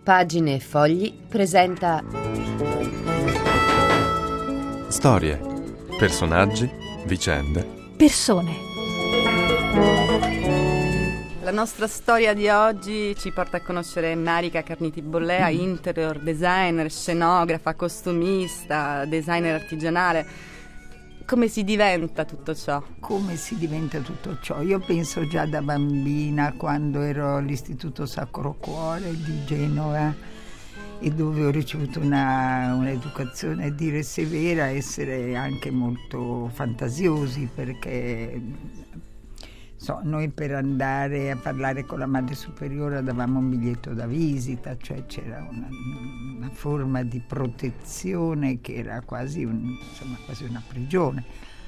Pagine e Fogli presenta storie, personaggi, vicende, persone. La nostra storia di oggi ci porta a conoscere Marica Carniti-Bollea, interior designer, scenografa, costumista, designer artigianale. Come si diventa tutto ciò? Come si diventa tutto ciò? Io penso già da bambina, quando ero all'Istituto Sacro Cuore di Genova e dove ho ricevuto un'educazione, a dire severa, essere anche molto fantasiosi, perché noi per andare a parlare con la madre superiore davamo un biglietto da visita, cioè c'era una forma di protezione che era quasi una prigione.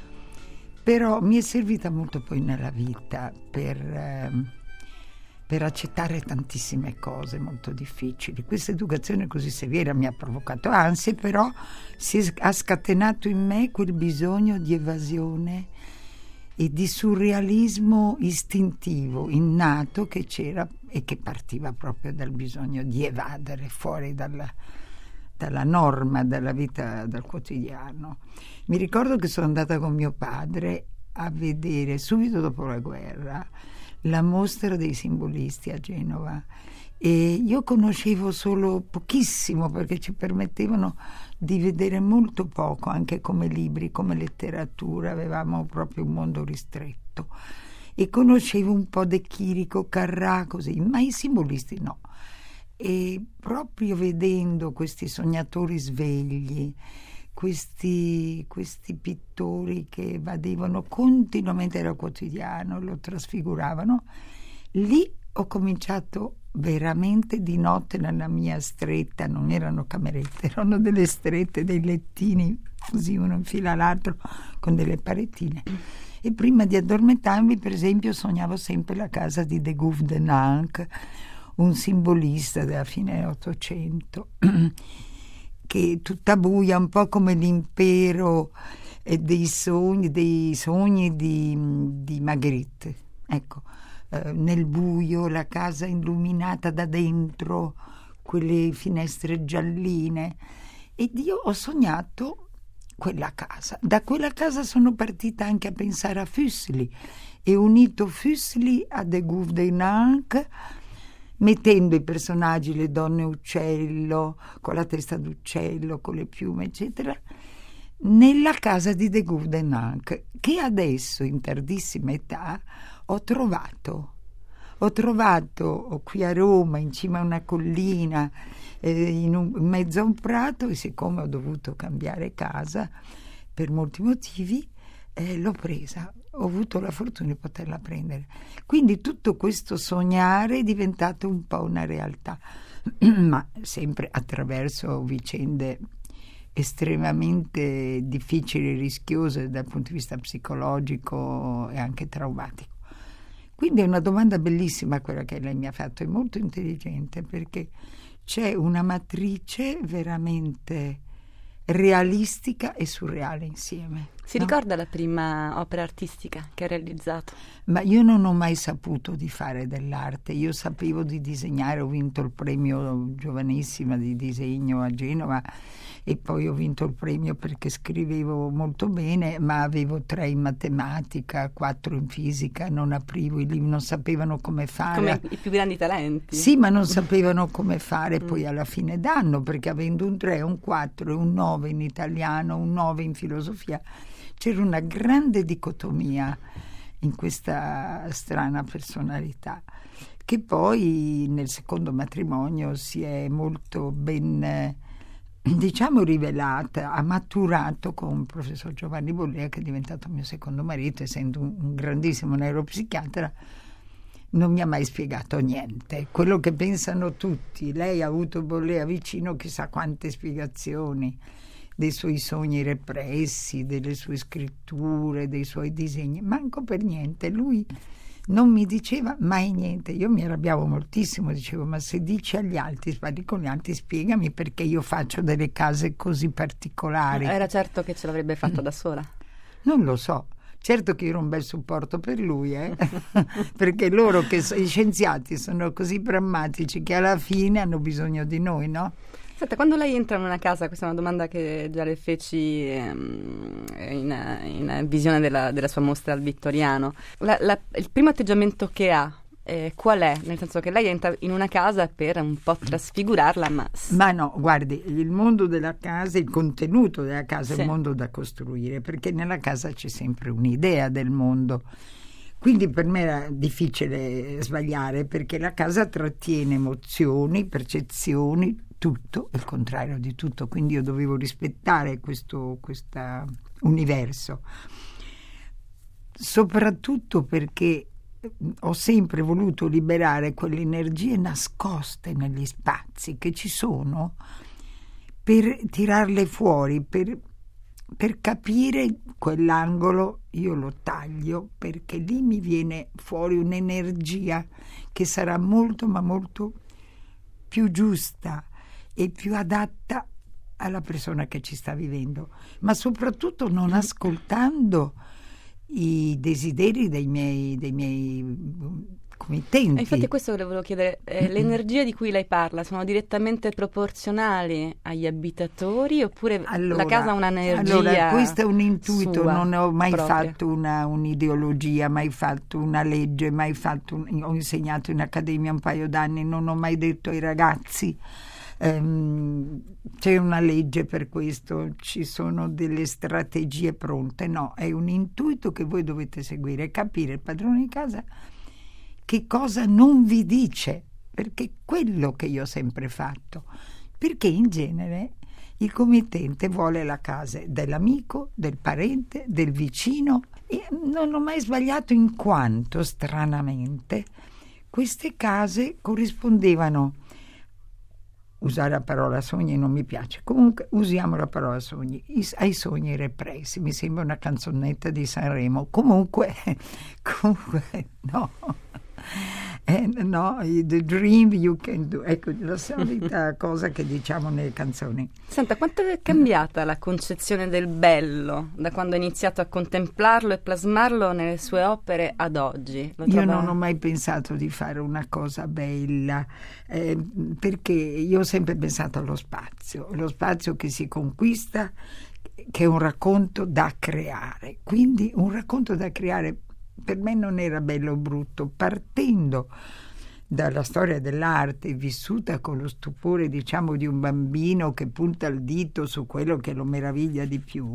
Però mi è servita molto poi nella vita per accettare tantissime cose molto difficili. Questa educazione così severa mi ha provocato ansie, però ha scatenato in me quel bisogno di evasione e di surrealismo istintivo, innato, che c'era e che partiva proprio dal bisogno di evadere fuori dalla norma, dalla vita, dal quotidiano. Mi ricordo che sono andata con mio padre a vedere, subito dopo la guerra, la mostra dei simbolisti a Genova, e io conoscevo solo pochissimo, perché ci permettevano di vedere molto poco, anche come libri, come letteratura, avevamo proprio un mondo ristretto, e conoscevo un po' De Chirico, Carrà, così, ma i simbolisti no. E proprio vedendo questi sognatori svegli, questi pittori che evadevano continuamente dal quotidiano, lo trasfiguravano, lì ho cominciato veramente di notte nella mia stretta, non erano camerette, erano delle strette, dei lettini così uno in fila all'altro con delle parettine, e prima di addormentarmi, per esempio, sognavo sempre la casa di De Gouffdenanc, un simbolista della fine Ottocento, che è tutta buia, un po' come l'impero dei sogni di Magritte, ecco. Nel buio, la casa illuminata da dentro, quelle finestre gialline, ed io ho sognato quella casa. Da quella casa sono partita anche a pensare a Fuseli e unito Fuseli a De Gouffdenanc, mettendo i personaggi, le donne uccello, con la testa d'uccello, con le piume, eccetera, nella casa di De Gouffdenanc, che adesso, in tardissima età, ho trovato qui a Roma, in cima a una collina, in mezzo a un prato, e siccome ho dovuto cambiare casa per molti motivi, l'ho presa, ho avuto la fortuna di poterla prendere. Quindi tutto questo sognare è diventato un po' una realtà, ma sempre attraverso vicende estremamente difficili e rischiose dal punto di vista psicologico e anche traumatico. Quindi è una domanda bellissima quella che lei mi ha fatto, è molto intelligente, perché c'è una matrice veramente realistica e surreale insieme. Si ricorda la prima opera artistica che ha realizzato? Ma io non ho mai saputo di fare dell'arte, io sapevo di disegnare, ho vinto il premio giovanissima di disegno a Genova, e poi ho vinto il premio perché scrivevo molto bene, ma avevo 3 in matematica, 4 in fisica, non aprivo i libri, non sapevano come fare. Come i più grandi talenti. Sì, ma non sapevano come fare poi alla fine d'anno, perché avendo un 3, un 4 e un 9 in italiano, un 9 in filosofia, c'era una grande dicotomia in questa strana personalità, che poi nel secondo matrimonio si è molto ben rivelata, ha maturato con il professor Giovanni Bollea, che è diventato mio secondo marito, essendo un grandissimo neuropsichiatra. Non mi ha mai spiegato niente, quello che pensano tutti. Lei ha avuto Bollea vicino, chissà quante spiegazioni dei suoi sogni repressi, delle sue scritture, dei suoi disegni, manco per niente. Lui non mi diceva mai niente. Io mi arrabbiavo moltissimo, dicevo: ma se dici agli altri, parli con gli altri, spiegami perché io faccio delle case così particolari. Era certo che ce l'avrebbe fatto da sola? Non lo so, Certo che ero un bel supporto per lui, perché loro i scienziati sono così prammatici che alla fine hanno bisogno di noi, no? Senta, quando lei entra in una casa, questa è una domanda che già le feci in visione della sua mostra al Vittoriano, il primo atteggiamento che ha, qual è? Nel senso che lei entra in una casa per un po' trasfigurarla, ma no, guardi, il mondo della casa, il contenuto della casa è un mondo da costruire, perché nella casa c'è sempre un'idea del mondo. Quindi per me era difficile sbagliare, perché la casa trattiene emozioni, percezioni, tutto, il contrario di tutto, quindi io dovevo rispettare questo universo, soprattutto perché ho sempre voluto liberare quelle energie nascoste negli spazi che ci sono, per tirarle fuori, per capire quell'angolo. Io lo taglio, perché lì mi viene fuori un'energia che sarà molto ma molto più giusta e più adatta alla persona che ci sta vivendo, ma soprattutto non ascoltando i desideri dei miei committenti. Infatti questo le volevo chiedere, le energie di cui lei parla sono direttamente proporzionali agli abitatori, oppure la casa ha un'energia? Allora, questo è un intuito, sua, non ho mai propria. fatto un'ideologia, mai fatto una legge, ho insegnato in accademia un paio d'anni, non ho mai detto ai ragazzi c'è una legge per questo, ci sono delle strategie pronte. No, è un intuito che voi dovete seguire, capire il padrone di casa che cosa non vi dice, perché è quello che io ho sempre fatto, perché in genere il committente vuole la casa dell'amico, del parente, del vicino, e non ho mai sbagliato, in quanto stranamente queste case corrispondevano, usare la parola sogni non mi piace, comunque usiamo la parola sogni, ai sogni repressi. Mi sembra una canzonetta di Sanremo. Comunque no, no, the dream you can do, ecco, la solita cosa che diciamo nelle canzoni. Senta, quanto è cambiata la concezione del bello da quando ha iniziato a contemplarlo e plasmarlo nelle sue opere ad oggi? Io non ho mai pensato di fare una cosa bella, perché io ho sempre pensato lo spazio che si conquista, che è un racconto da creare. Quindi un racconto da creare per me non era bello o brutto, partendo dalla storia dell'arte vissuta con lo stupore, diciamo, di un bambino che punta il dito su quello che lo meraviglia di più,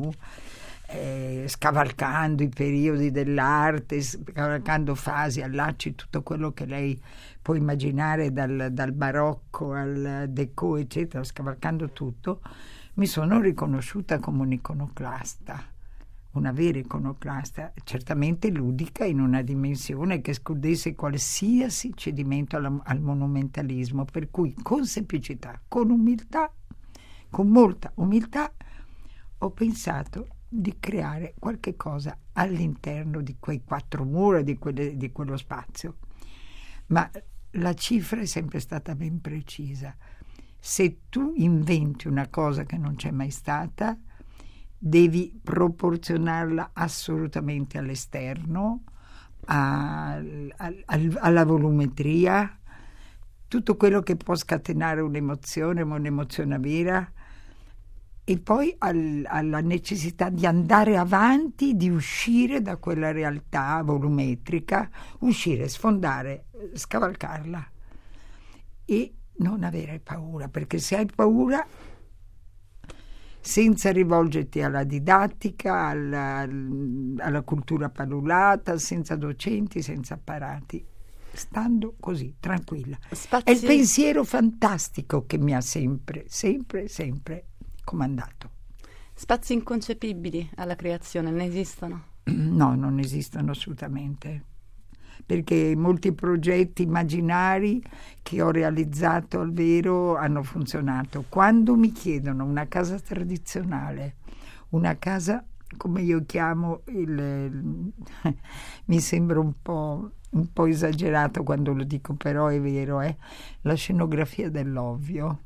scavalcando i periodi dell'arte, scavalcando fasi, allacci, tutto quello che lei può immaginare, dal barocco al déco, eccetera, scavalcando tutto. Mi sono riconosciuta come un'iconoclasta, una vera iconoclasta, certamente ludica, in una dimensione che escludesse qualsiasi cedimento al monumentalismo, per cui con semplicità, con umiltà, con molta umiltà, ho pensato di creare qualche cosa all'interno di quei quattro mura, di quello spazio. Ma la cifra è sempre stata ben precisa. Se tu inventi una cosa che non c'è mai stata, devi proporzionarla assolutamente all'esterno, alla volumetria, tutto quello che può scatenare un'emozione, ma un'emozione vera, e poi alla necessità di andare avanti, di uscire da quella realtà volumetrica, uscire, sfondare, scavalcarla e non avere paura, perché se hai paura, senza rivolgerti alla didattica, alla cultura palulata, senza docenti, senza apparati, stando così, tranquilla. È il pensiero fantastico che mi ha sempre comandato. Spazi inconcepibili alla creazione ne esistono? No, non esistono assolutamente, perché molti progetti immaginari che ho realizzato al vero hanno funzionato. Quando mi chiedono una casa tradizionale, una casa come io chiamo mi sembra un po' esagerato quando lo dico, però è vero, la scenografia dell'ovvio.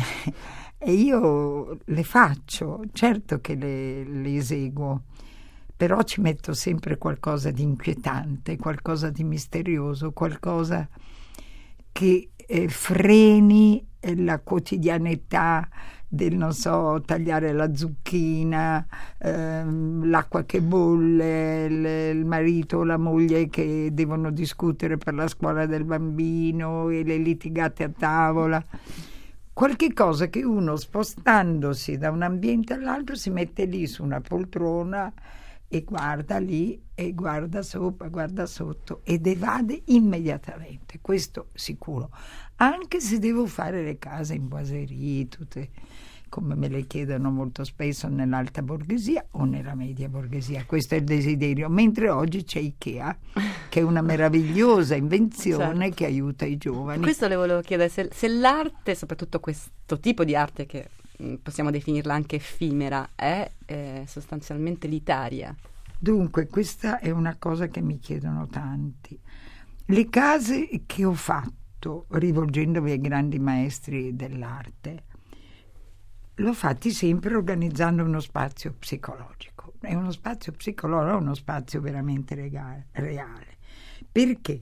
E io le faccio, certo che le eseguo, però ci metto sempre qualcosa di inquietante, qualcosa di misterioso, qualcosa che freni la quotidianità del, non so, tagliare la zucchina, l'acqua che bolle, il marito o la moglie che devono discutere per la scuola del bambino e le litigate a tavola. Qualche cosa che uno, spostandosi da un ambiente all'altro, si mette lì su una poltrona e guarda lì e guarda sopra, guarda sotto ed evade immediatamente, questo sicuro. Anche se devo fare le case in boiserie, tutte come me le chiedono molto spesso nell'alta borghesia o nella media borghesia, questo è il desiderio, mentre oggi c'è Ikea che è una meravigliosa invenzione, certo, che aiuta i giovani. Questo le volevo chiedere, se l'arte, soprattutto questo tipo di arte che possiamo definirla anche effimera, è sostanzialmente litaria. Dunque, questa è una cosa che mi chiedono tanti. Le case che ho fatto, rivolgendomi ai grandi maestri dell'arte, l'ho fatti sempre organizzando uno spazio psicologico. È uno spazio psicologico, uno spazio veramente reale. Perché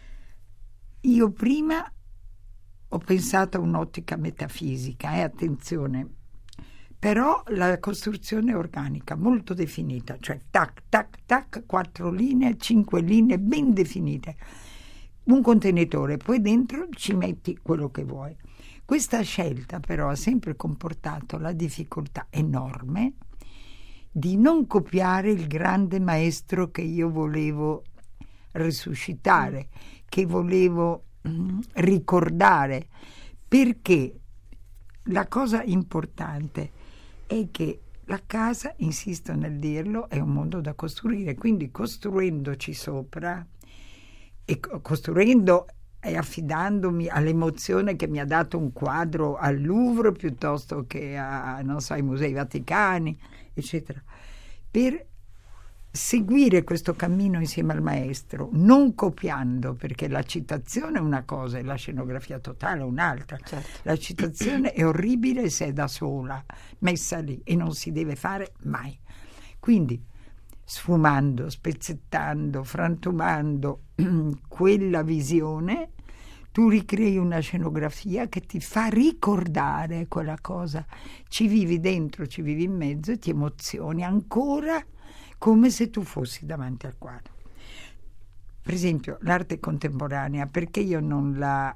io prima ho pensato a un'ottica metafisica, attenzione, però la costruzione è organica, molto definita, cioè tac, tac, tac, 4 linee, 5 linee ben definite. Un contenitore, poi dentro ci metti quello che vuoi. Questa scelta però ha sempre comportato la difficoltà enorme di non copiare il grande maestro che io volevo risuscitare, che volevo ricordare, perché la cosa importante è che la casa, insisto nel dirlo, è un mondo da costruire, quindi costruendoci sopra e costruendo e affidandomi all'emozione che mi ha dato un quadro al Louvre piuttosto che non so, ai Musei Vaticani, eccetera, per seguire questo cammino insieme al maestro, non copiando, perché la citazione è una cosa e la scenografia totale è un'altra. Certo. La citazione è orribile se è da sola, messa lì, e non si deve fare mai. Quindi sfumando, spezzettando, frantumando quella visione, tu ricrei una scenografia che ti fa ricordare quella cosa, ci vivi dentro, ci vivi in mezzo e ti emozioni ancora come se tu fossi davanti al quadro. Per esempio l'arte contemporanea, perché io non la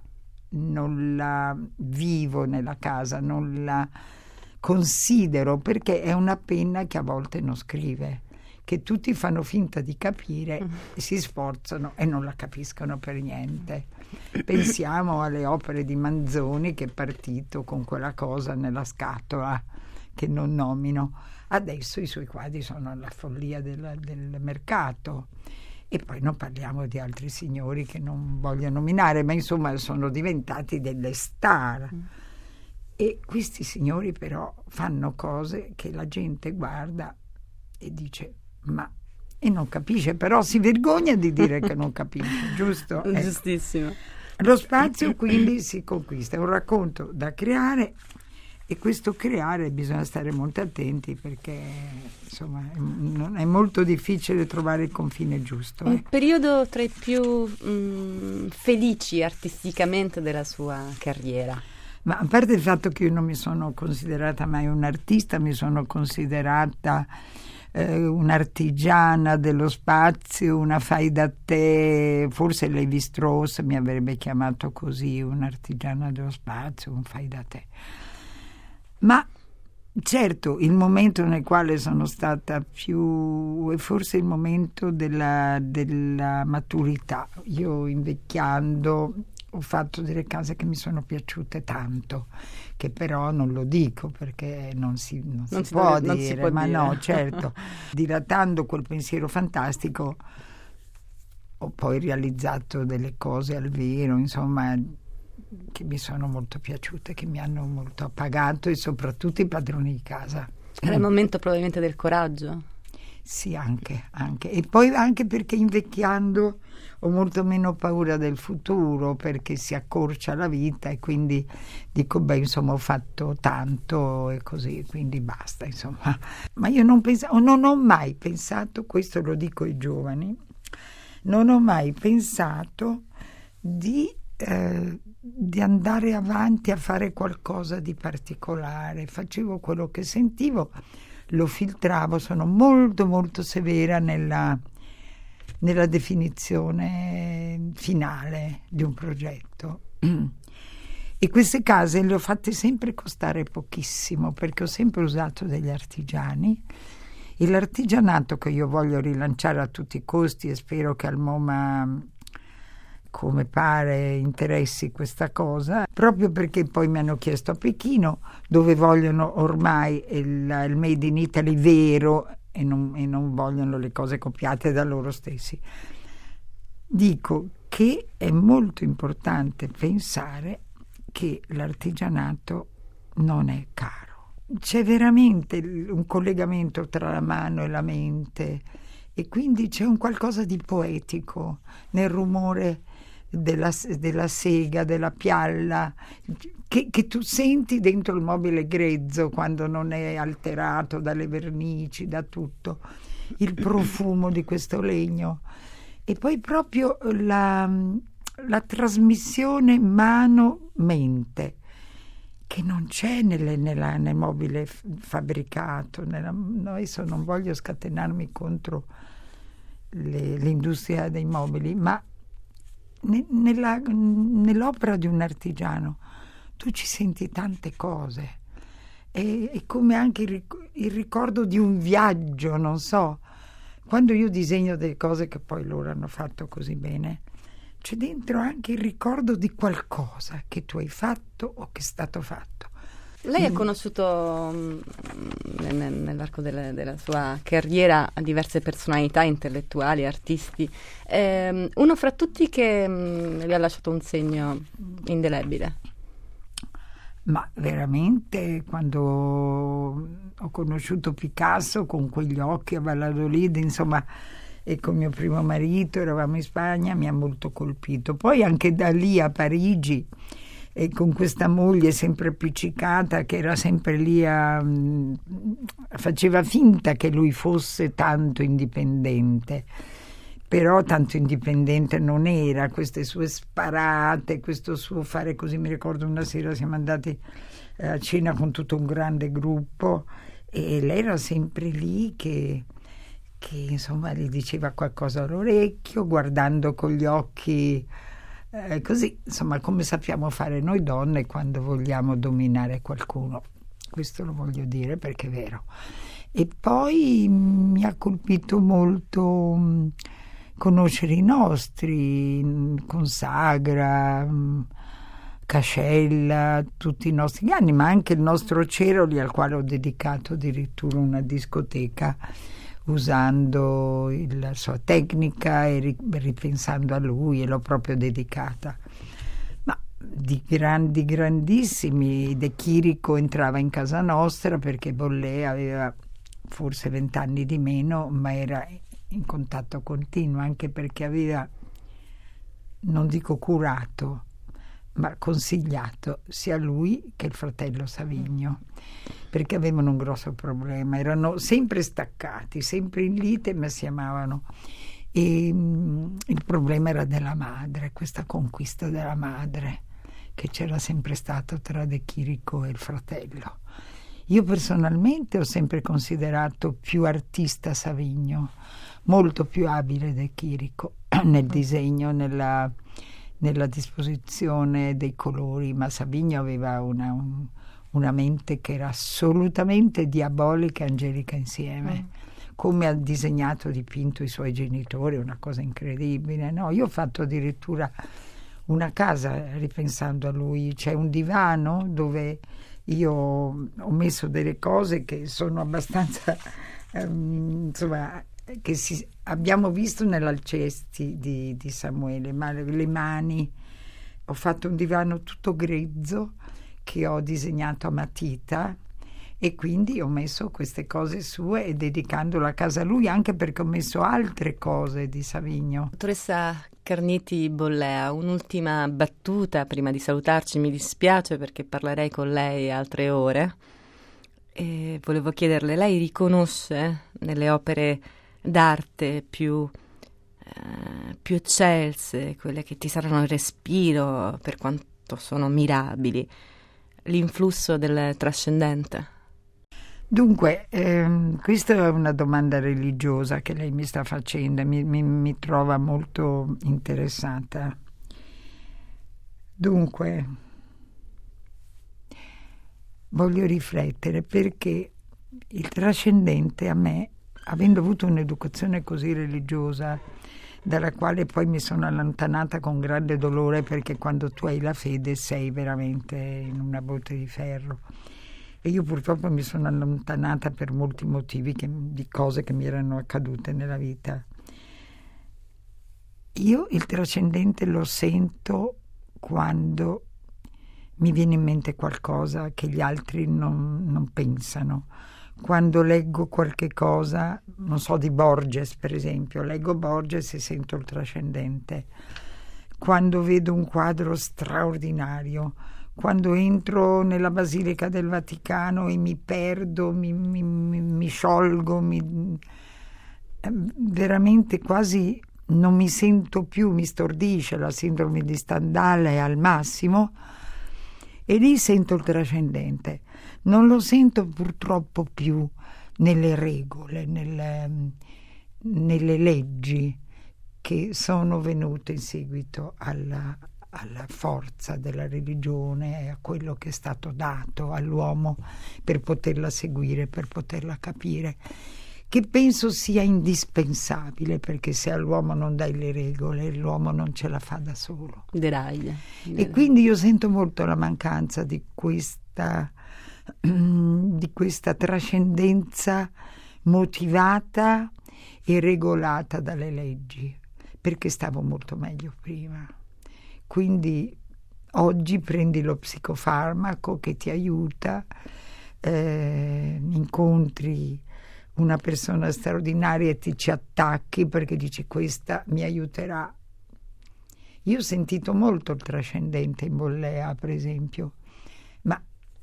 vivo nella casa, non la considero, perché è una penna che a volte non scrive, che tutti fanno finta di capire, si sforzano e non la capiscono per niente. Pensiamo alle opere di Manzoni, che è partito con quella cosa nella scatola che non nomino. Adesso i suoi quadri sono la follia del mercato. E poi non parliamo di altri signori che non voglio nominare, ma insomma sono diventati delle star. E questi signori però fanno cose che la gente guarda e dice e non capisce, però si vergogna di dire che non capisce, giusto? Giustissimo. Lo spazio quindi si conquista, è un racconto da creare, e questo creare bisogna stare molto attenti, perché insomma è molto difficile trovare il confine giusto. Un periodo tra i più felici artisticamente della sua carriera. Ma a parte il fatto che io non mi sono considerata mai un'artista, mi sono considerata un'artigiana dello spazio, una fai da te, forse Levi Strauss mi avrebbe chiamato così, un'artigiana dello spazio, un fai da te. Ma certo, il momento nel quale sono stata più, è forse il momento della maturità. Io invecchiando ho fatto delle case che mi sono piaciute tanto, che però non lo dico perché non si può dire, ma no, certo, dilatando quel pensiero fantastico ho poi realizzato delle cose al vero, insomma, che mi sono molto piaciute, che mi hanno molto appagato, e soprattutto i padroni di casa. Era il momento probabilmente del coraggio. Sì, anche. E poi anche perché invecchiando ho molto meno paura del futuro, perché si accorcia la vita e quindi dico, beh, insomma, ho fatto tanto e così, quindi basta, insomma. Ma io non ho mai pensato, questo lo dico ai giovani, non ho mai pensato di andare avanti a fare qualcosa di particolare. Facevo quello che sentivo, lo filtravo, sono molto molto severa nella definizione finale di un progetto. E queste case le ho fatte sempre costare pochissimo, perché ho sempre usato degli artigiani, e l'artigianato che io voglio rilanciare a tutti i costi, e spero che al MoMA, come pare, interessi questa cosa, proprio perché poi mi hanno chiesto a Pechino, dove vogliono ormai il Made in Italy vero e non vogliono le cose copiate da loro stessi. Dico che è molto importante pensare che l'artigianato non è caro. C'è veramente un collegamento tra la mano e la mente, e quindi c'è un qualcosa di poetico nel rumore della sega, della pialla, che tu senti dentro il mobile grezzo quando non è alterato dalle vernici, da tutto, il profumo di questo legno, e poi proprio la trasmissione mano-mente, che non c'è nel mobile fabbricato. Adesso non voglio scatenarmi contro l'industria dei mobili, ma nell'opera di un artigiano tu ci senti tante cose, è come anche il ricordo di un viaggio, non so, quando io disegno delle cose che poi loro hanno fatto così bene, c'è dentro anche il ricordo di qualcosa che tu hai fatto o che è stato fatto. Lei ha conosciuto nell'arco della sua carriera diverse personalità intellettuali, artisti, uno fra tutti che le ha lasciato un segno indelebile. Ma veramente, quando ho conosciuto Picasso con quegli occhi a Valladolid, insomma, e con mio primo marito eravamo in Spagna, mi ha molto colpito. Poi anche da lì a Parigi, e con questa moglie sempre appiccicata, che era sempre lì faceva finta che lui fosse tanto indipendente, però tanto indipendente non era, queste sue sparate, questo suo fare così. Mi ricordo una sera siamo andati a cena con tutto un grande gruppo e lei era sempre lì che insomma gli diceva qualcosa all'orecchio, guardando con gli occhi, così, insomma, come sappiamo fare noi donne quando vogliamo dominare qualcuno. Questo lo voglio dire perché è vero. E poi mi ha colpito molto conoscere i nostri, Consagra, Cascella, tutti i nostri anni, ma anche il nostro Ceroli, al quale ho dedicato addirittura una discoteca, usando la sua tecnica e ripensando a lui, e l'ho proprio dedicata. Ma di grandissimi, De Chirico entrava in casa nostra perché Bollé aveva forse 20 anni di meno, ma era in contatto continuo, anche perché aveva, non dico curato, ma consigliato sia lui che il fratello Savigno, perché avevano un grosso problema, erano sempre staccati, sempre in lite, ma si amavano, e il problema era della madre, questa conquista della madre che c'era sempre stato tra De Chirico e il fratello. Io personalmente ho sempre considerato più artista Savigno, molto più abile De Chirico nel disegno, nella disposizione dei colori, ma Savigno aveva una mente che era assolutamente diabolica e angelica insieme, come ha disegnato, dipinto i suoi genitori, una cosa incredibile, no? Io ho fatto addirittura una casa ripensando a lui, c'è un divano dove io ho messo delle cose che sono abbastanza insomma, che abbiamo visto nell'Alcesti di Samuele, ma le mani, ho fatto un divano tutto grezzo che ho disegnato a matita, E quindi ho messo queste cose sue e dedicandolo a casa lui, anche perché ho messo altre cose di Savigno. Dottoressa Carniti Bollea, un'ultima battuta prima di salutarci. Mi dispiace perché parlerei con lei altre ore e volevo chiederle, lei riconosce nelle opere d'arte più eccelse, quelle che ti saranno il respiro per quanto sono mirabili, l'influsso del trascendente? Dunque, questa è una domanda religiosa che lei mi sta facendo, mi trova molto interessata. Dunque, voglio riflettere, perché il trascendente a me, avendo avuto un'educazione così religiosa, dalla quale poi mi sono allontanata con grande dolore, perché quando tu hai la fede sei veramente in una botte di ferro. E io purtroppo mi sono allontanata per molti motivi di cose che mi erano accadute nella vita. Io il trascendente lo sento quando mi viene in mente qualcosa che gli altri non pensano. Quando leggo qualche cosa, non so, di Borges per esempio, leggo Borges e sento il trascendente. Quando vedo un quadro straordinario, quando entro nella Basilica del Vaticano e mi perdo, mi sciolgo, veramente quasi non mi sento più, mi stordisce, la sindrome di Stendhal è al massimo, e lì sento il trascendente. Non lo sento purtroppo più nelle regole, nelle leggi che sono venute in seguito alla forza della religione e a quello che è stato dato all'uomo per poterla seguire, per poterla capire, che penso sia indispensabile, perché se all'uomo non dai le regole, l'uomo non ce la fa da solo. Deraglia. E quindi io sento molto la mancanza di questa trascendenza motivata e regolata dalle leggi, perché stavo molto meglio prima. Quindi oggi prendi lo psicofarmaco che ti aiuta, incontri una persona straordinaria e ti ci attacchi perché dici questa mi aiuterà. Io ho sentito molto il trascendente in Bollea, per esempio, ma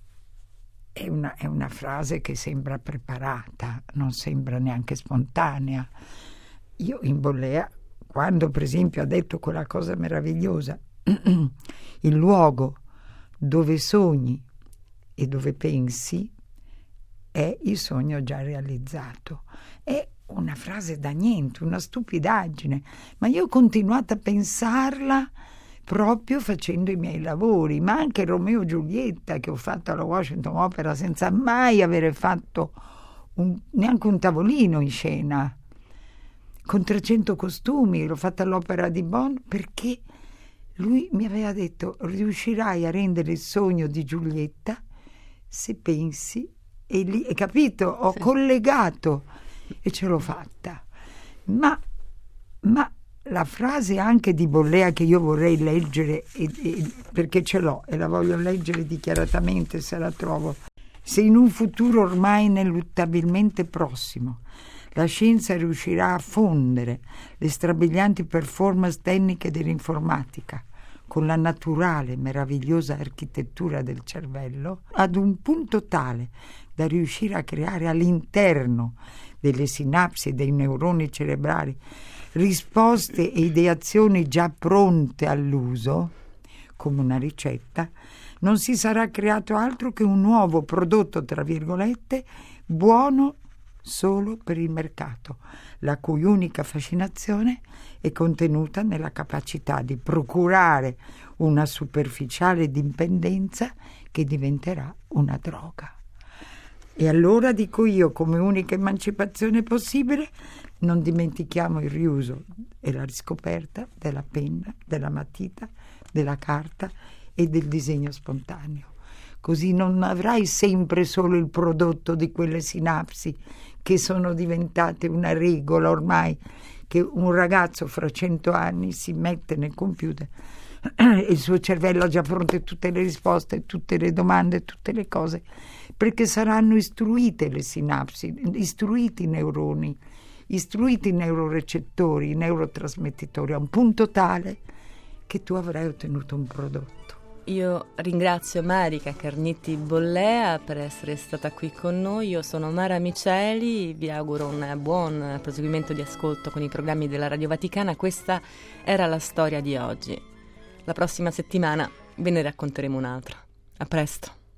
è una frase che sembra preparata, non sembra neanche spontanea. Io in Bollea, quando per esempio ha detto quella cosa meravigliosa, il luogo dove sogni e dove pensi è il sogno già realizzato. È una frase da niente, una stupidaggine, ma io ho continuato a pensarla proprio facendo i miei lavori, ma anche Romeo e Giulietta che ho fatto alla Washington Opera senza mai avere fatto neanche un tavolino in scena, con 300 costumi, l'ho fatta all'Opera di Bonn perché lui mi aveva detto: riuscirai a rendere il sogno di Giulietta se pensi, e lì, hai capito? Ho collegato e ce l'ho fatta. Ma la frase anche di Bollea che io vorrei leggere, perché ce l'ho e la voglio leggere dichiaratamente se la trovo: se in un futuro ormai ineluttabilmente prossimo la scienza riuscirà a fondere le strabilianti performance tecniche dell'informatica con la naturale, meravigliosa architettura del cervello, ad un punto tale da riuscire a creare all'interno delle sinapsi e dei neuroni cerebrali risposte e ideazioni già pronte all'uso, come una ricetta, non si sarà creato altro che un nuovo prodotto, tra virgolette, buono solo per il mercato, la cui unica fascinazione è contenuta nella capacità di procurare una superficiale dipendenza che diventerà una droga. E allora dico io, come unica emancipazione possibile, non dimentichiamo il riuso e la riscoperta della penna, della matita, della carta e del disegno spontaneo. Così non avrai sempre solo il prodotto di quelle sinapsi che sono diventate una regola ormai, che un ragazzo fra 100 anni si mette nel computer, il suo cervello ha già pronte tutte le risposte, tutte le domande, tutte le cose, perché saranno istruite le sinapsi, istruiti i neuroni, istruiti i neurorecettori, i neurotrasmettitori a un punto tale che tu avrai ottenuto un prodotto. Io ringrazio Marica Carniti Bollea per essere stata qui con noi. Io sono Mara Miceli, vi auguro un buon proseguimento di ascolto con i programmi della Radio Vaticana. Questa era la storia di oggi. La prossima settimana ve ne racconteremo un'altra. A presto.